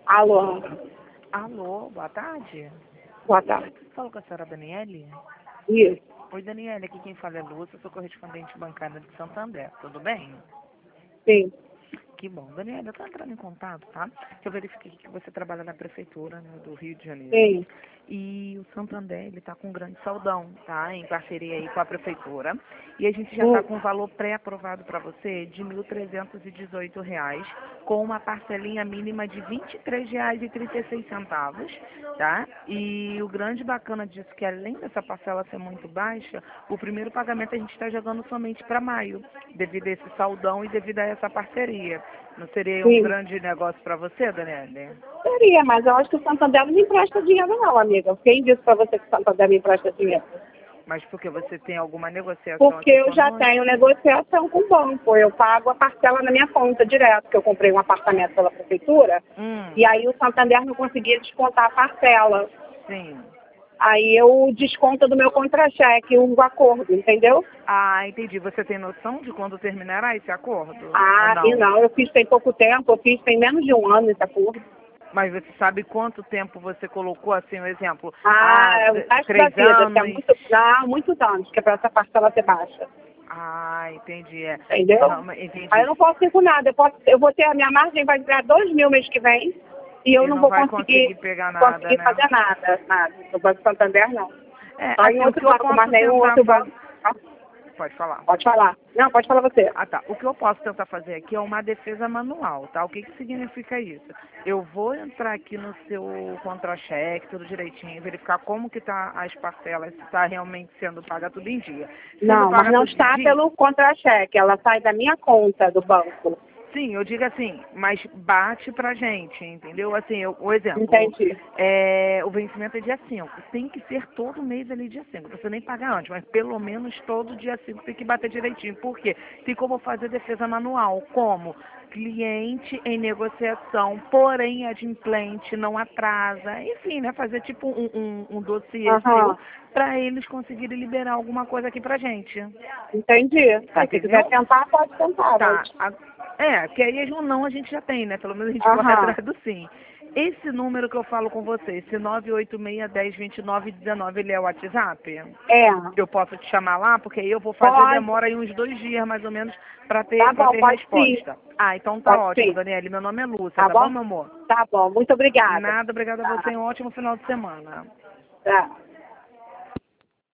Alô, Alô, boa tarde. boa tarde. Falo com a senhora Daniele. Isso, Oi, Daniele, aqui quem fala é Lúcia, sou correspondente bancária de Santo André. Tudo bem? sim, Que bom. Daniele, eu estou entrando em contato, tá? Eu verifiquei que você trabalha na prefeitura, né, do Rio de Janeiro. sim, E o Santo André, ele está com um grande saldão, tá? Em parceria aí com a prefeitura. E a gente já está hum, com um valor pré-aprovado para você de R$ 1.318, com uma parcelinha mínima de R$ 23,36, tá? E o grande bacana disso é que além dessa parcela ser muito baixa, o primeiro pagamento a gente está jogando somente para maio, devido a esse saldão e devido a essa parceria. Não seria um sim. grande negócio para você, Daniele? Seria, mas eu acho que o Santander não me empresta dinheiro não, amiga. Quem disse pra você que o Santander me empresta dinheiro? Mas porque você tem alguma negociação Porque aqui eu já conosco? tenho negociação com o banco. Eu pago a parcela na minha conta direto, que eu comprei um apartamento pela prefeitura, e aí o Santander não conseguia descontar a parcela. Sim. Aí eu desconto do meu contra-cheque o acordo, entendeu? Ah, entendi. Você tem noção de quando terminará esse acordo? Ou Ah, e não? não, eu fiz tem pouco tempo, eu fiz tem menos de um ano esse acordo. Mas você sabe quanto tempo você colocou, assim, um exemplo? Ah, é o resto da 3 vida, que é anos? muitos anos, que é para essa parcela ser baixa. Ah, entendi. Entendeu? Não, mas Aí entendi. eu não posso ir com nada. Eu vou ter, a minha margem vai virar 2.000 mês que vem e eu E não não vou vai conseguir conseguir, pegar nada, conseguir né? fazer nada, nada. No Banco Santander, não. É, Só em assim, o outro que eu banco, mas posso nenhum tentar outro fazer... banco. Ah, Pode falar. pode falar. Não, pode falar você. Ah, tá. O que eu posso tentar fazer aqui é uma defesa manual, tá? O que que significa isso? Eu vou entrar aqui no seu contra-cheque, tudo direitinho, verificar como que tá as parcelas, se está realmente sendo paga tudo em dia. Sendo Não, mas paga não tudo em está dia, pelo contra-cheque. Ela sai da minha conta do banco. sim, eu digo assim, mas bate pra gente, entendeu? Assim, o exemplo, Entendi. o vencimento é dia 5. Tem que ser todo mês ali dia 5. Não precisa nem pagar antes, mas pelo menos todo dia 5 tem que bater direitinho. Por quê? Tem como fazer defesa manual. Como? Cliente em negociação, porém adimplente, não atrasa. Enfim, né? Fazer tipo um dossiê seu Aham, para eles conseguirem liberar alguma coisa aqui pra gente. entendi. Ah, se quiser Entendeu? tentar, pode tentar, mas... Tá. Que aí o não a gente já tem, né? Pelo menos a gente corre Aham, atrás do sim. Esse número que eu falo com você, esse 986102919, ele é o WhatsApp? é. Eu posso te chamar lá, porque aí eu vou fazer, Pode. demora aí uns 2 dias mais ou menos para Tá ter, para bom, ter pode sim. resposta. Ah, então tá Pode ótimo, sim. Daniele. Meu nome é Lúcia, Tá tá bom, bom? meu amor? Tá bom. Muito obrigada. Nada, obrigada a você Tá. e um ótimo final de semana. Tá.